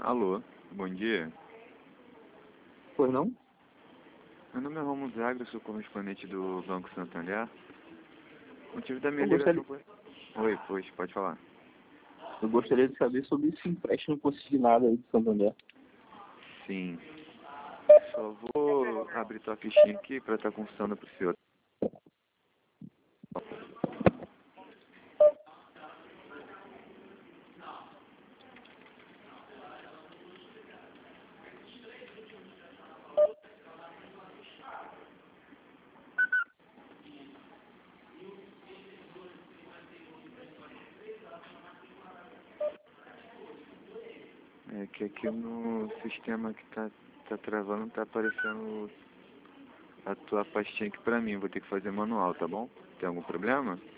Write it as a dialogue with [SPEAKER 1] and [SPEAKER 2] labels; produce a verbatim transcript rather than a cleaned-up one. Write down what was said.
[SPEAKER 1] Alô, bom dia.
[SPEAKER 2] Pois não?
[SPEAKER 1] Meu nome é Romulo Zagra, sou correspondente do Banco Santander. O motivo da minha
[SPEAKER 2] Eu
[SPEAKER 1] ligação
[SPEAKER 2] gostaria,
[SPEAKER 1] foi... Oi, pois, pode falar.
[SPEAKER 2] eu gostaria de saber sobre esse empréstimo consignado aí de Santander.
[SPEAKER 1] Sim. Só vou abrir tua fichinha aqui para estar consultando para o senhor. É que aqui no sistema que tá, tá travando, tá aparecendo a tua pastinha aqui pra mim. Vou ter que fazer manual, tá bom? Tem algum problema?